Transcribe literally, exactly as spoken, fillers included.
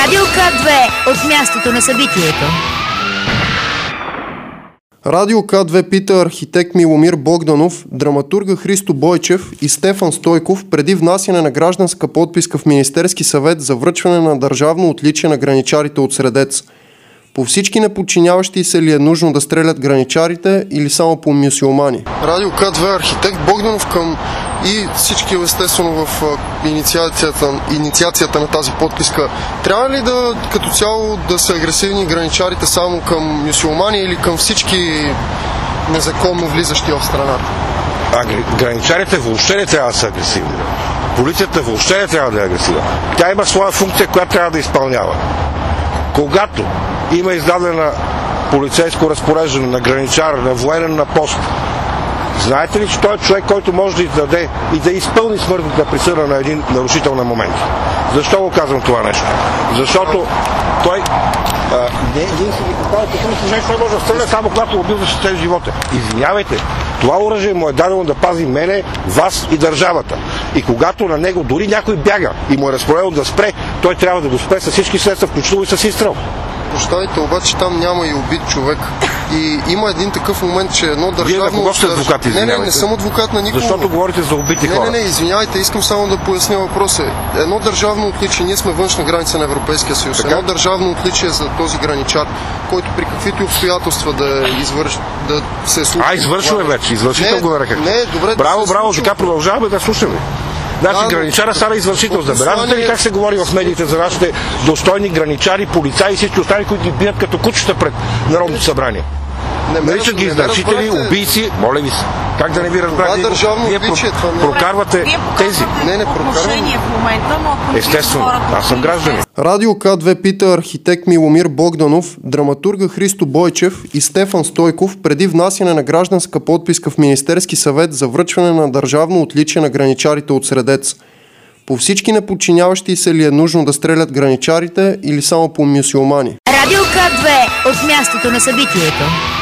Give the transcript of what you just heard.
Радио К две от мястото на събитието. Радио К две пита архитект Миломир Богданов, драматурга Христо Бойчев и Стефан Стойков преди внасяне на гражданска подписка в Министерски съвет за връчване на държавно отличие на граничарите от Средец. По всички неподчиняващи се ли е нужно да стрелят граничарите или само по мюсюлмани? Радио К две архитект Богданов към и всички естествено в инициацията, инициацията на тази подписка. Трябва ли да като цяло да са агресивни граничарите само към мюсюлмани или към всички незаконно влизащи в страната? А граничарите въобще не трябва да са агресивни. Полицията въобще не трябва да е агресивна. Тя има своя функция, която трябва да изпълнява. Когато има издадена полицейско разпореждане на граничар, на военен на пост, знаете ли, че той е човек, който може да издаде и да изпълни смъртната присъда на един нарушител на момент? Защо го казвам това нещо? Защото той а, не, ние си ги показваме, че той може да стреля само когато убил защитен живота. Извинявайте, това оръжие му е дадено да пази мене, вас и държавата. И когато на него дори някой бяга и му е разпоредено да спре, той трябва да го спре с всички средства, включително и с изстрел. Прощавайте, обаче там няма и убит човек. И има един такъв момент, че едно държавно... Вие на кого сте адвокат, извинявайте? Не, не, не съм адвокат на никого. Защото говорите за убити не, хора. Не, не, не, извинявайте, искам само да поясня въпроса. Едно държавно отличие, ние сме външна граница на Европейския съюз. Така? Едно държавно отличие за този граничар, който при каквито обстоятелства да извърши, да се случи... А, извършва вече, извършител го нарекахте. Не, добре, браво, да браво, така продължаваме да слушаме. Значи да, граничара стана извършител. Забелязате ли как се говори в медиите за нашите достойни граничари, полицаи и всички останали, които ги бият като кучета пред Народното събрание? Наричат ги изнарчители, убийци, моля ви се. Как да не ви разбрате? Вие прокарвате тези. Не, не прокарваме. Естествено, аз съм гражданин. Радио К две пита архитект Миломир Богданов, драматурга Христо Бойчев и Стефан Стойков преди внасяне на гражданска подписка в Министерски съвет за връчване на държавно отличие на граничарите от Средец. По всички неподчиняващи се ли е нужно да стрелят граничарите или само по мюсюлмани? Радио К две от мястото на събитието.